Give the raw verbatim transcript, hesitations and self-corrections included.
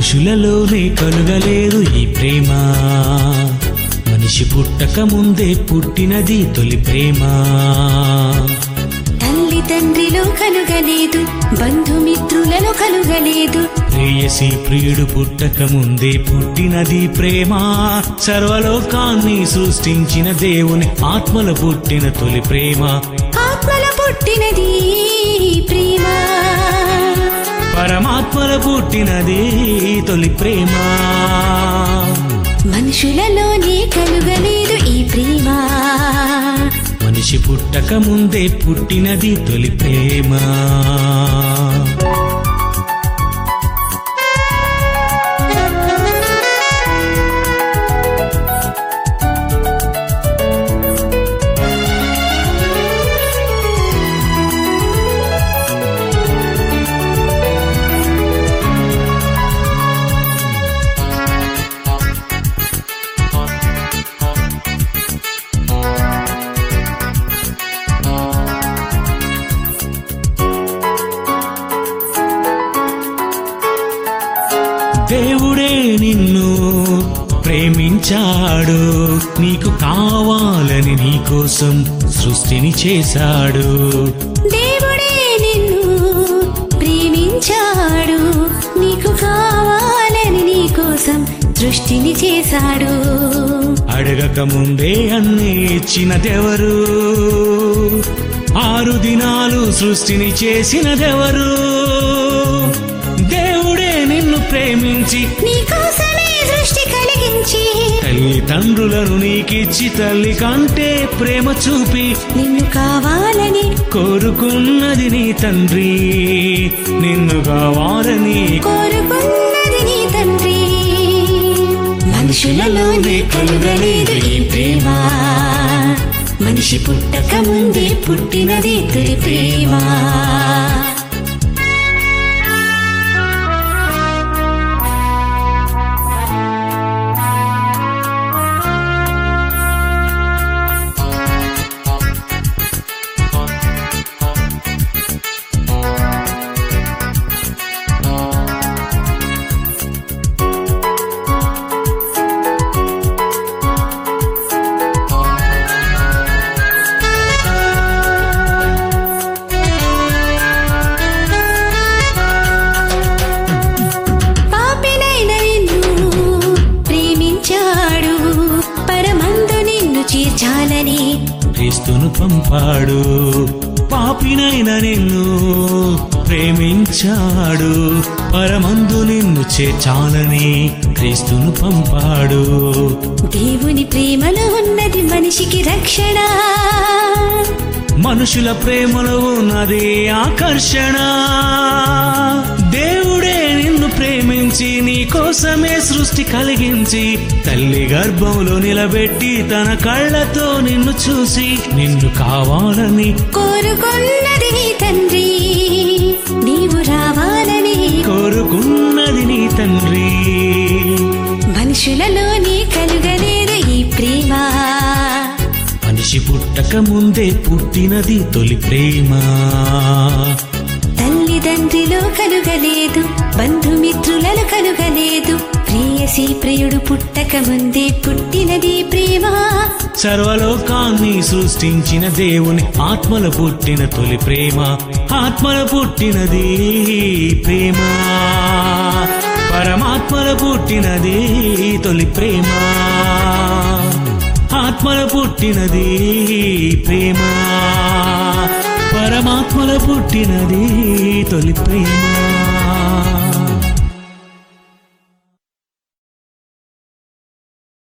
మనుషులలోనే కలుగలేదు ఈ ప్రేమ, మనిషి పుట్టక ముందే పుట్టినది తొలి ప్రేమ. తల్లి తండ్రిలో కలుగలేదు, బంధుమిత్రులలో కలుగలేదు, ప్రేయసి ప్రియుడు పుట్టక ముందే పుట్టినది ప్రేమ. సర్వలోకాన్ని సృష్టించిన దేవుని ఆత్మల పుట్టిన తొలి ప్రేమ, ఆత్మల పుట్టినది ప్రేమ, పరమాత్మల పుట్టినది తొలి ప్రేమ. మనుషులలోనే కలుగలేదు ఈ ప్రేమ, మనిషి పుట్టక ముందే పుట్టినది తొలి ప్రేమ. దేవుడే నిన్ను ప్రేమించాడు, నీకు కావాలని నీకోసం సృష్టిని చేశాడు. దేవుడే నిన్ను ప్రేమించాడు, నీకు కావాలని నీకోసం సృష్టిని చేశాడు. అడగక ముందే అన్నీ ఇచ్చినదెవరు, ఆరు దినాలు సృష్టిని చేసినదెవరు. దేవుడే నిన్ను ప్రేమించి నీకోసమే సృష్టి కలిగించి, తల్లి తండ్రులను నీకిచ్చి తల్లి కంటే ప్రేమ చూపి నిన్ను కావాలని కోరుకున్నది నీ తండ్రి, నిన్ను కావాలని కోరుకున్నది నీ తండ్రి. మనుషులలోనే కలుగలేదు ఈ ప్రేమ, మనిషి పుట్టక ముందే పుట్టినది తొలి ప్రేమ. చేర్చాలని క్రీస్తును పంపాడు, పాపినైన నిన్ను ప్రేమించాడు, పరమందు నిన్ను చేర్చాలని క్రీస్తును పంపాడు. దేవుని ప్రేమలో ఉన్నది మనిషికి రక్షణ, మనుషుల ప్రేమలో ఉన్నది ఆకర్షణ. దేవుడే నిన్ను ప్రేమించి నీ కోసమే సృష్టి కలిగించి తల్లి గర్భంలో నిలబెట్టి తన కళ్ళతో నిన్ను చూసి నిన్ను కావాలని కోరుకున్నది నీ తండ్రి, నీవు రావాలని కోరుకున్నది నీ తండ్రి. మనుషులలోనే కలుగలేదు ఈ ప్రేమ, మనిషి పుట్టక ముందే పుట్టినది తొలి ప్రేమ. తల్లిదండ్రిలో కలుగలేదు, బంధుమిత్రులలో కలుగలేదు, ప్రేయసి ప్రియుడు పుట్టక ముందే పుట్టినది ప్రేమ. సర్వలోకాన్ని సృష్టించిన దేవుని ఆత్మల పుట్టిన తొలి ప్రేమ, ఆత్మల పుట్టినది ప్రేమ, పరమాత్మల పుట్టినది తొలి ప్రేమ, ఆత్మల పుట్టినది ప్రేమ, పరమాత్మల పుట్టినది తొలి ప్రేమ.